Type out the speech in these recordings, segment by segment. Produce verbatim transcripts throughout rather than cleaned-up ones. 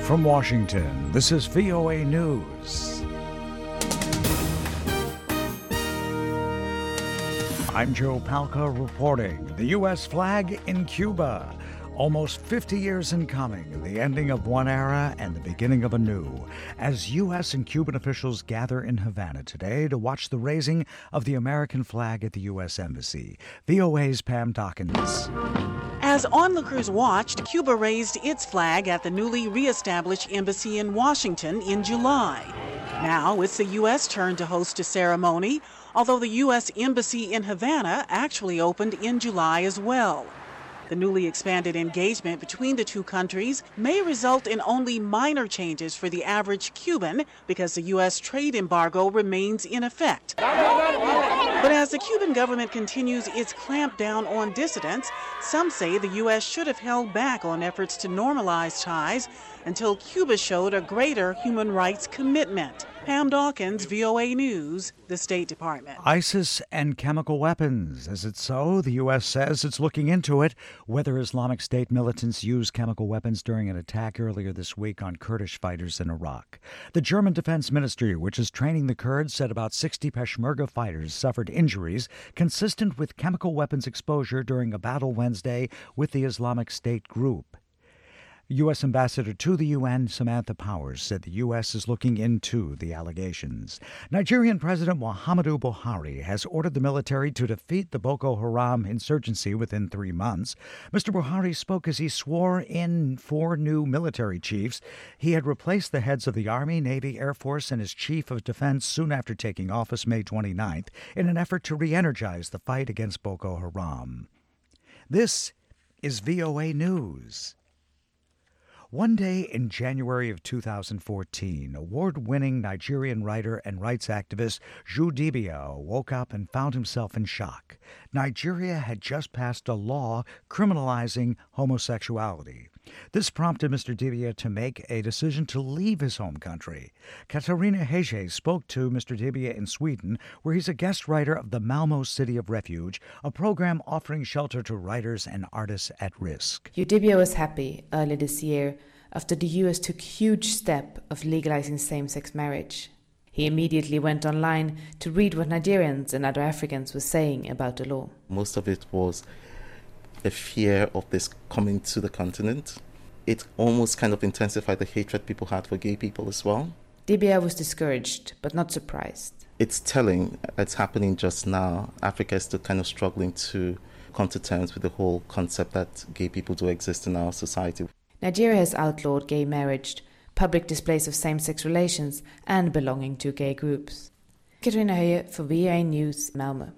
From Washington, this is V O A News. I'm Joe Palca reporting. The U S flag in Cuba. Almost fifty years in coming, the ending of one era and the beginning of a new, as U S and Cuban officials gather in Havana today to watch the raising of the American flag at the U S Embassy. V O A's Pam Dawkins. As onlookers watched, Cuba raised its flag at the newly reestablished embassy in Washington in July. Now it's the U S turn to host a ceremony, although the U S Embassy in Havana actually opened in July as well. The newly expanded engagement between the two countries may result in only minor changes for the average Cuban because the U S trade embargo remains in effect. But as the Cuban government continues its clampdown on dissidents, some say the U S should have held back on efforts to normalize ties until Cuba showed a greater human rights commitment. Pam Dawkins, V O A News, the State Department. ISIS and chemical weapons. Is it so? The U S says it's looking into it. Whether Islamic State militants used chemical weapons during an attack earlier this week on Kurdish fighters in Iraq. The German Defense Ministry, which is training the Kurds, said about sixty Peshmerga fighters suffered injuries consistent with chemical weapons exposure during a battle Wednesday with the Islamic State group. U S Ambassador to the U N, Samantha Powers, said the U S is looking into the allegations. Nigerian President Muhammadu Buhari has ordered the military to defeat the Boko Haram insurgency within three months. Mister Buhari spoke as he swore in four new military chiefs. He had replaced the heads of the Army, Navy, Air Force, and his chief of defense soon after taking office May twenty-ninth in an effort to re-energize the fight against Boko Haram. This is V O A News. One day in January of two thousand fourteen, award-winning Nigerian writer and rights activist Joe Dibia woke up and found himself in shock. Nigeria had just passed a law criminalizing homosexuality. This prompted Mister Dibia to make a decision to leave his home country. Katarina Hege spoke to Mister Dibia in Sweden, where he's a guest writer of the Malmo City of Refuge, a program offering shelter to writers and artists at risk. Joe Dibia was happy early this year after the U S took a huge step of legalizing same-sex marriage. He immediately went online to read what Nigerians and other Africans were saying about the law. Most of it was a fear of this coming to the continent. It almost kind of intensified the hatred people had for gay people as well. Dibia was discouraged, but not surprised. It's telling, it's happening just now. Africa is still kind of struggling to come to terms with the whole concept that gay people do exist in our society. Nigeria has outlawed gay marriage, public displays of same-sex relations, and belonging to gay groups. Katrina Höje for V O A News, Malmö.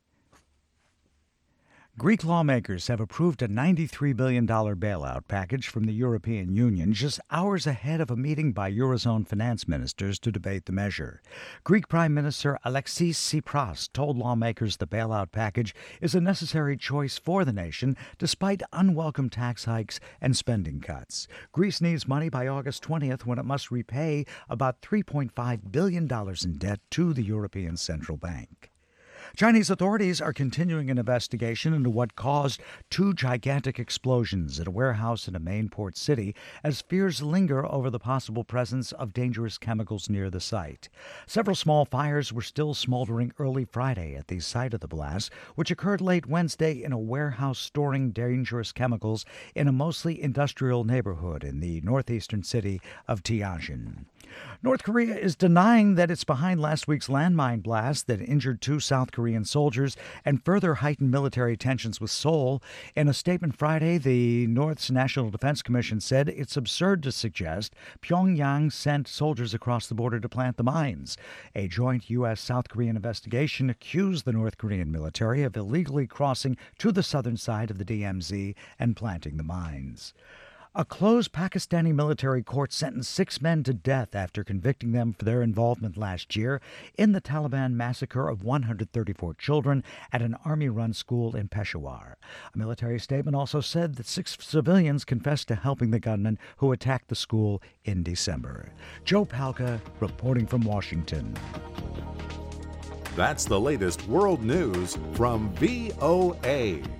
Greek lawmakers have approved a ninety-three billion dollars bailout package from the European Union just hours ahead of a meeting by Eurozone finance ministers to debate the measure. Greek Prime Minister Alexis Tsipras told lawmakers the bailout package is a necessary choice for the nation despite unwelcome tax hikes and spending cuts. Greece needs money by August twentieth when it must repay about three point five billion dollars in debt to the European Central Bank. Chinese authorities are continuing an investigation into what caused two gigantic explosions at a warehouse in a Maine port city as fears linger over the possible presence of dangerous chemicals near the site. Several small fires were still smoldering early Friday at the site of the blast, which occurred late Wednesday in a warehouse storing dangerous chemicals in a mostly industrial neighborhood in the northeastern city of Tianjin. North Korea is denying that it's behind last week's landmine blast that injured two South Korean soldiers and further heightened military tensions with Seoul. In a statement Friday, the North's National Defense Commission said it's absurd to suggest Pyongyang sent soldiers across the border to plant the mines. A joint U S South Korean investigation accused the North Korean military of illegally crossing to the southern side of the D M Z and planting the mines. A closed Pakistani military court sentenced six men to death after convicting them for their involvement last year in the Taliban massacre of one hundred thirty-four children at an army-run school in Peshawar. A military statement also said that six civilians confessed to helping the gunmen who attacked the school in December. Joe Palca reporting from Washington. That's the latest world news from V O A.